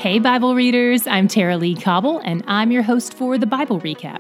Hey, Bible readers, I'm Tara Lee Cobble, and I'm your host for the Bible Recap.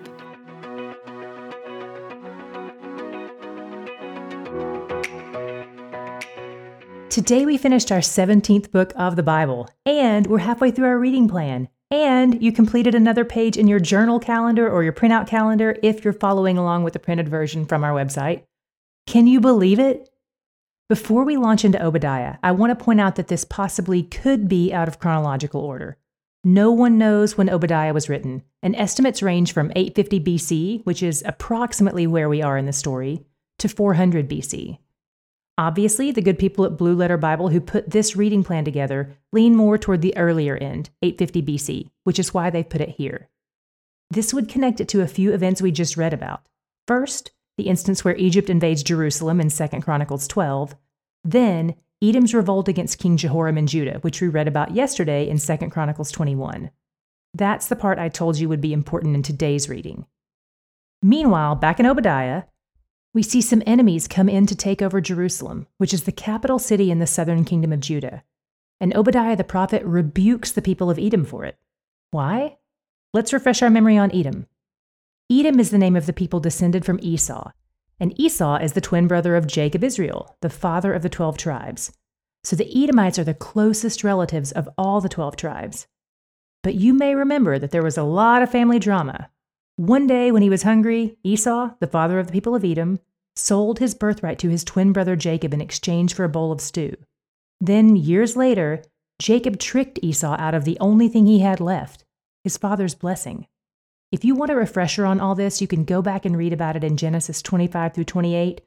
Today we finished our 17th book of the Bible, and we're halfway through our reading plan, and you completed another page in your journal calendar or your printout calendar if you're following along with the printed version from our website. Can you believe it? Before we launch into Obadiah, I want to point out that this possibly could be out of chronological order. No one knows when Obadiah was written, and estimates range from 850 BC, which is approximately where we are in the story, to 400 BC. Obviously, the good people at Blue Letter Bible who put this reading plan together lean more toward the earlier end, 850 BC, which is why they've put it here. This would connect it to a few events we just read about. First, the instance where Egypt invades Jerusalem in 2 Chronicles 12. Then, Edom's revolt against King Jehoram in Judah, which we read about yesterday in 2 Chronicles 21. That's the part I told you would be important in today's reading. Meanwhile, back in Obadiah, we see some enemies come in to take over Jerusalem, which is the capital city in the southern kingdom of Judah. And Obadiah the prophet rebukes the people of Edom for it. Why? Let's refresh our memory on Edom. Edom is the name of the people descended from Esau, and Esau is the twin brother of Jacob Israel, the father of the 12 tribes. So the Edomites are the closest relatives of all the 12 tribes. But you may remember that there was a lot of family drama. One day when he was hungry, Esau, the father of the people of Edom, sold his birthright to his twin brother Jacob in exchange for a bowl of stew. Then, years later, Jacob tricked Esau out of the only thing he had left, his father's blessing. If you want a refresher on all this, you can go back and read about it in Genesis 25 through 28,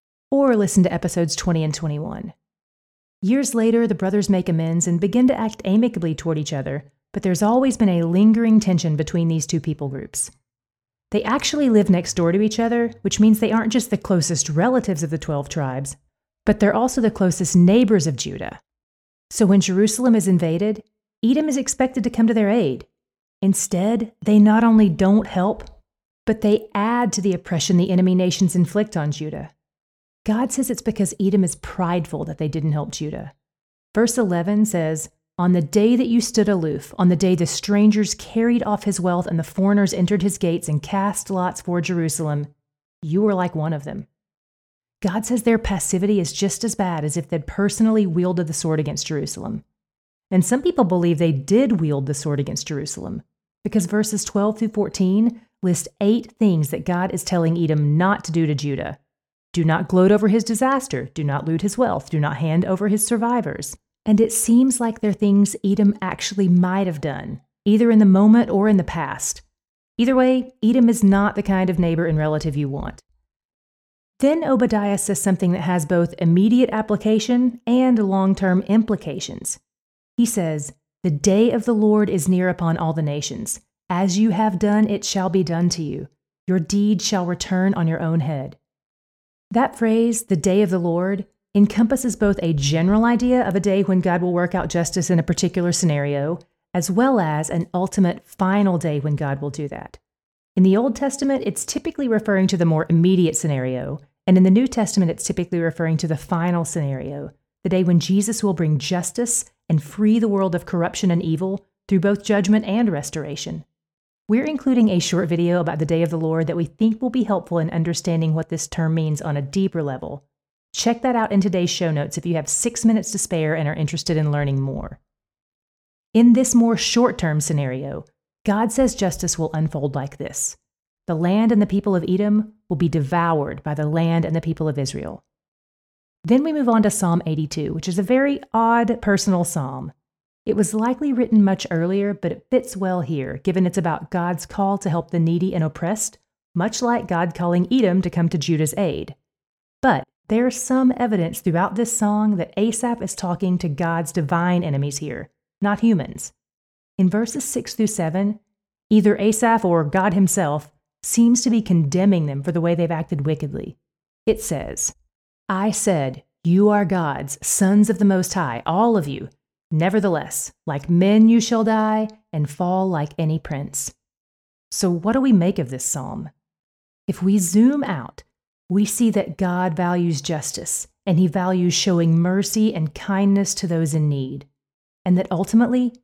or listen to episodes 20 and 21. Years later, the brothers make amends and begin to act amicably toward each other, but there's always been a lingering tension between these two people groups. They actually live next door to each other, which means they aren't just the closest relatives of the 12 tribes, but they're also the closest neighbors of Judah. So when Jerusalem is invaded, Edom is expected to come to their aid. Instead, they not only don't help, but they add to the oppression the enemy nations inflict on Judah. God says it's because Edom is prideful that they didn't help Judah. Verse 11 says, "On the day that you stood aloof, on the day the strangers carried off his wealth and the foreigners entered his gates and cast lots for Jerusalem, you were like one of them." God says their passivity is just as bad as if they'd personally wielded the sword against Jerusalem. And some people believe they did wield the sword against Jerusalem, because verses 12 through 14 list 8 things that God is telling Edom not to do to Judah. Do not gloat over his disaster. Do not loot his wealth. Do not hand over his survivors. And it seems like they're things Edom actually might have done, either in the moment or in the past. Either way, Edom is not the kind of neighbor and relative you want. Then Obadiah says something that has both immediate application and long-term implications. He says, "The day of the Lord is near upon all the nations. As you have done, it shall be done to you. Your deed shall return on your own head." That phrase, "the day of the Lord," encompasses both a general idea of a day when God will work out justice in a particular scenario, as well as an ultimate final day when God will do that. In the Old Testament, it's typically referring to the more immediate scenario, and in the New Testament, it's typically referring to the final scenario, the day when Jesus will bring justice and free the world of corruption and evil through both judgment and restoration. We're including a short video about the day of the Lord that we think will be helpful in understanding what this term means on a deeper level. Check that out in today's show notes if you have 6 minutes to spare and are interested in learning more. In this more short-term scenario, God says justice will unfold like this. The land and the people of Edom will be devoured by the land and the people of Israel. Then we move on to Psalm 82, which is a very odd personal psalm. It was likely written much earlier, but it fits well here, given it's about God's call to help the needy and oppressed, much like God calling Edom to come to Judah's aid. But there's some evidence throughout this song that Asaph is talking to God's divine enemies here, not humans. In verses 6 through 7, either Asaph or God himself seems to be condemning them for the way they've acted wickedly. It says, "I said, you are gods, sons of the Most High, all of you. Nevertheless, like men you shall die and fall like any prince." So what do we make of this psalm? If we zoom out, we see that God values justice, and he values showing mercy and kindness to those in need, and that ultimately,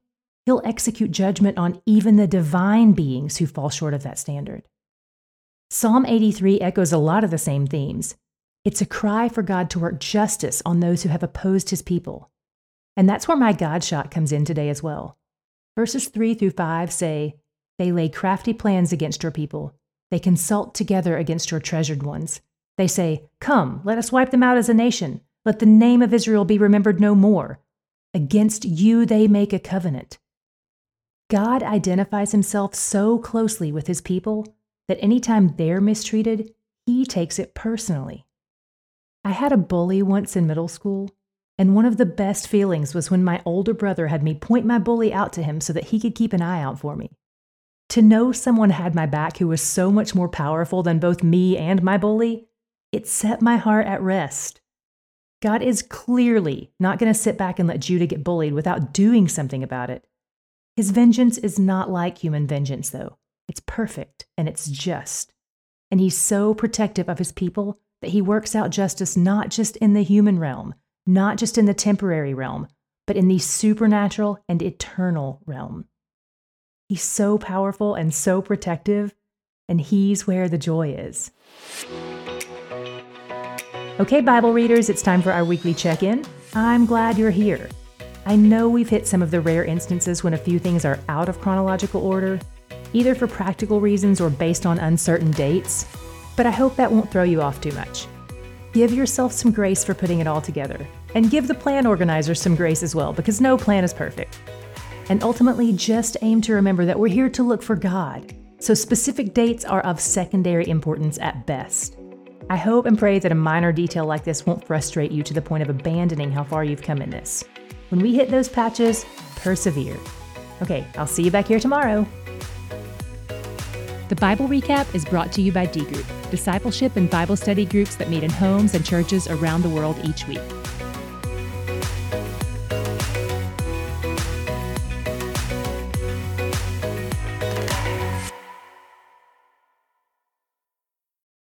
He'll execute judgment on even the divine beings who fall short of that standard. Psalm 83 echoes a lot of the same themes. It's a cry for God to work justice on those who have opposed his people. And that's where my God shot comes in today as well. Verses 3 through 5 say, "They lay crafty plans against your people. They consult together against your treasured ones. They say, 'Come, let us wipe them out as a nation. Let the name of Israel be remembered no more.' Against you they make a covenant." God identifies himself so closely with his people that anytime they're mistreated, he takes it personally. I had a bully once in middle school, and one of the best feelings was when my older brother had me point my bully out to him so that he could keep an eye out for me. To know someone had my back who was so much more powerful than both me and my bully, it set my heart at rest. God is clearly not going to sit back and let Judah get bullied without doing something about it. His vengeance is not like human vengeance, though. It's perfect and it's just. And he's so protective of his people that he works out justice not just in the human realm, not just in the temporary realm, but in the supernatural and eternal realm. He's so powerful and so protective, and he's where the joy is. Okay, Bible readers, it's time for our weekly check-in. I'm glad you're here. I know we've hit some of the rare instances when a few things are out of chronological order, either for practical reasons or based on uncertain dates, but I hope that won't throw you off too much. Give yourself some grace for putting it all together, and give the plan organizer some grace as well, because no plan is perfect. And ultimately, just aim to remember that we're here to look for God, so specific dates are of secondary importance at best. I hope and pray that a minor detail like this won't frustrate you to the point of abandoning how far you've come in this. When we hit those patches, persevere. Okay, I'll see you back here tomorrow. The Bible Recap is brought to you by D Group, discipleship and Bible study groups that meet in homes and churches around the world each week.